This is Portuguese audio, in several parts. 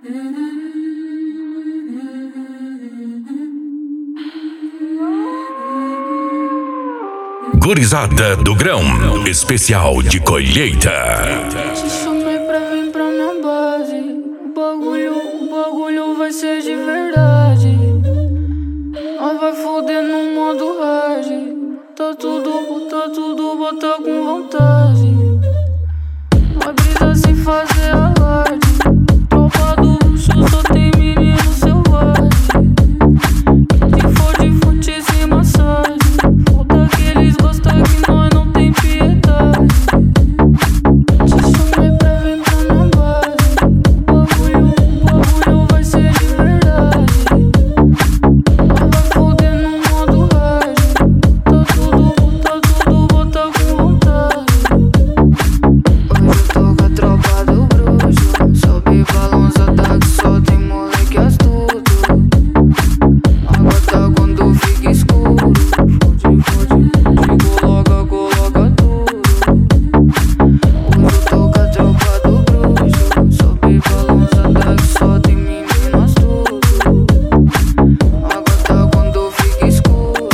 Gurizada do Grão, especial de colheita. Te chamei pra vir pra minha base. O bagulho vai ser de verdade. Nós vai foder no modo hard. Tá tudo, bota com vontade. Vai brisa sem fazer alarde. Tropa do luxo, só tem menino selvagem. Quem for de fute sem massagem. Foda que eles gostam que nós não tem piedade. Te chamei pra vir pra minha base. O bagulho vai ser de verdade. Nós vai foder no modo hard. Tá tudo, bota com vontade. Hoje eu tô com a tropa do bruxo. Sobe balançada que só tem moleque astuto. Água tá quando fica escuro. Fode, coloca tudo. Hoje eu tô com a tropa do bruxo. Sobe balançada que só tem menino astuto. Água tá quando fica escuro.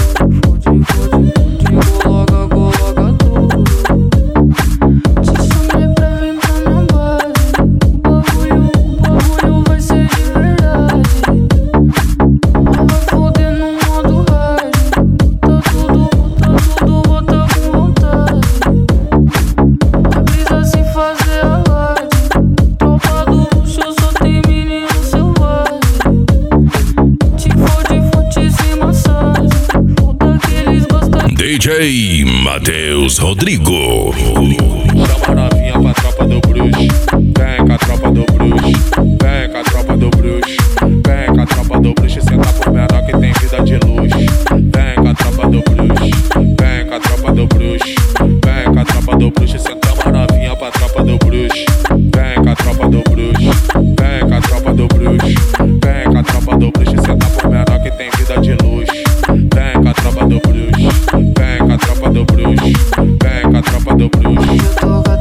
Fode, coloca tudo. Te chamei pra vir pra minha base. O bagulho vai ser de verdade. Nós vai foder no modo hard. Tá tudo, bota com vontade. Vai brisa sem fazer alarde. Tropa do luxo, só tem menino selvagem. Te fode sem massagem. Foda que eles gostam. DJ Matheus Rodrigo. Chama a novinha pra tropa do bruxo. Vem com a tropa do bruxo. Vem com a tropa do bruxo. Vem com a tropa do bruxo. Senta por menor que tem vida de luxo. Vem com a tropa do bruxo. Vem com a tropa do bruxo. Vem com a tropa do bruxo. Senta a novinha pra tropa do bruxo. Vem com a tropa do bruxo. Vem com a tropa do bruxo. Vem com a tropa do bruxo. Senta por menor que tem vida de luxo. Vem com a tropa do bruxo. Vem com a tropa do bruxo. Vem com a tropa do bruxo. Eu tô com